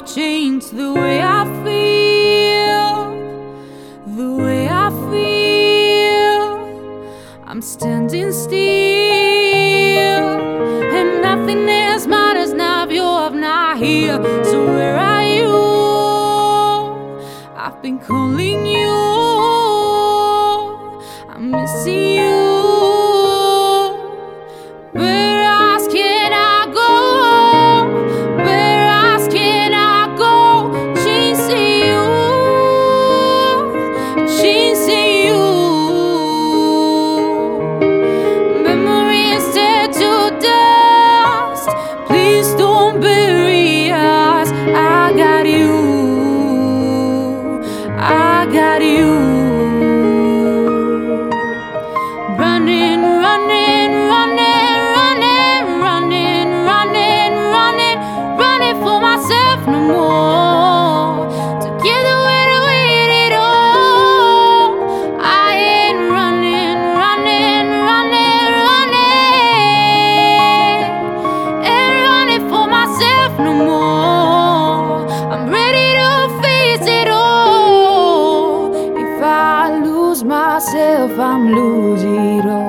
I've changed the way I feel, the way I feel. I'm standing still, and nothing else matters now if you're not here. So where are you? I've been calling you, I'm missing you. Where else can I go? Where else can I go? Chasing you, chasing you. Memories turn to dust. Please don't bury us. I got you, I got you. Running, running, running, running, running, running, running, running for myself no more. Together we're with it all. I ain't running, running, running, running, ain't running for myself no more. I'm ready to face it all. If I lose myself, I'm losing it all.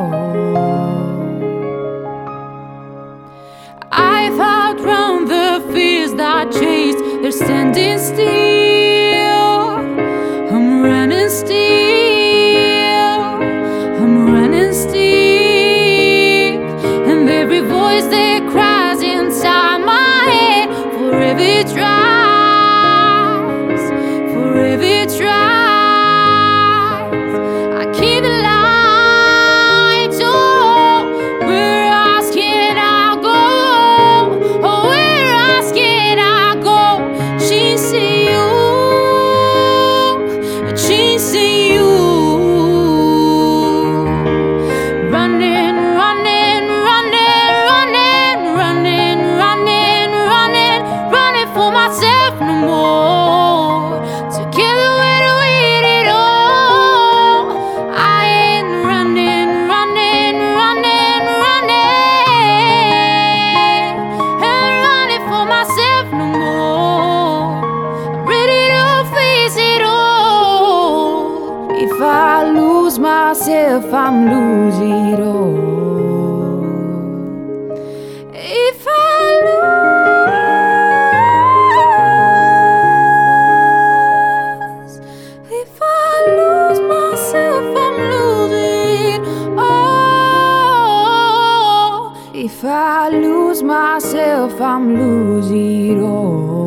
I've outgrown the fears that chased, they're standing still. I'm running still, I'm running still. And every voice that cries inside my head forever tries, forever tries. I keep the lights on. Where else can I go? Oh, where else can I go? Chasing you, chasing you. Running, running, running, running, running, running, running, running for myself no more. Together we're with it all. I ain't running, running, running, running, ain't running for myself no more. I'm ready to face it all. If I lose myself, I'm losing it all. If I lose, if I lose myself, I'm losing all. If I lose myself, I'm losing it all.